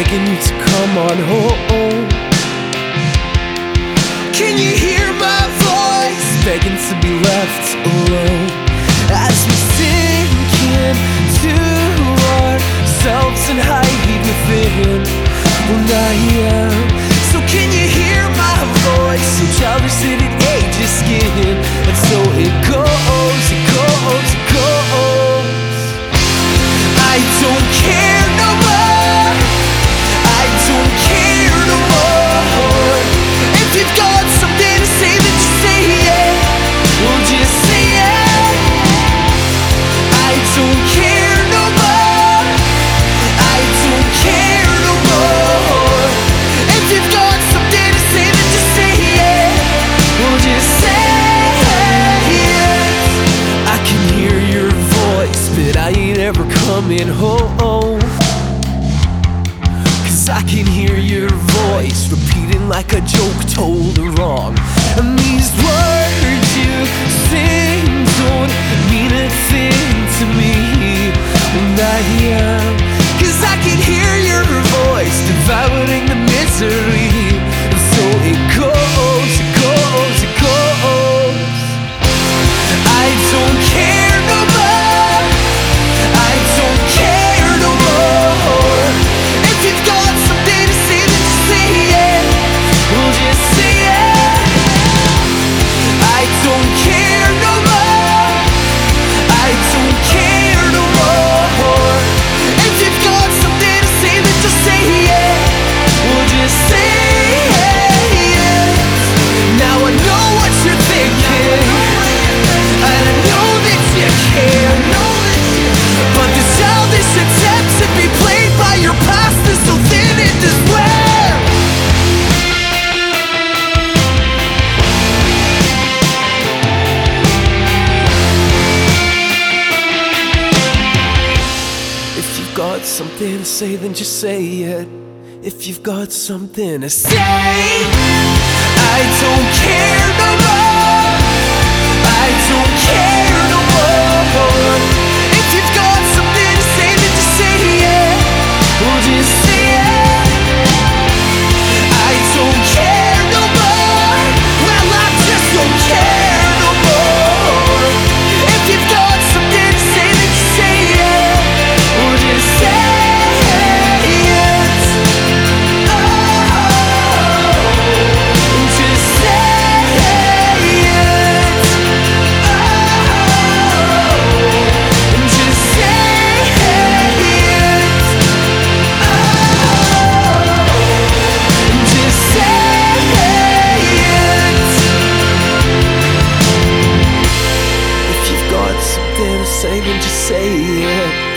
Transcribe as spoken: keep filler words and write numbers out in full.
begging you to come on home. Can you hear my voice begging to be left alone as we sink into ourselves and hide within? Well, I am. So can you hear my voice? So jealous that it ages skin. And so it goes, it goes, it goes. I don't care no more. I don't care no more. If you've got something to say, then just say it. Well, just say it. I don't care no more. I don't care no more. If you've got something to say, then just say it. Well, just say it. I can hear your voice, but I ain't ever coming home. I can hear your voice repeating like a joke told wrong. And these words you sing don't mean a thing to me. And I am, cause I can hear your voice devouring the misery. And so it goes, it goes, it goes. I don't care no more. I don't care no more. If you've got something to say, then just say it. If you've got something to say, I don't care no more. I don't care no more. If you've got something to say, then just say it. Well, just say it. I don't care no more. Well, I just don't care no more. If you've got something to say, then just say it. Well, just say it. Say, then just say it.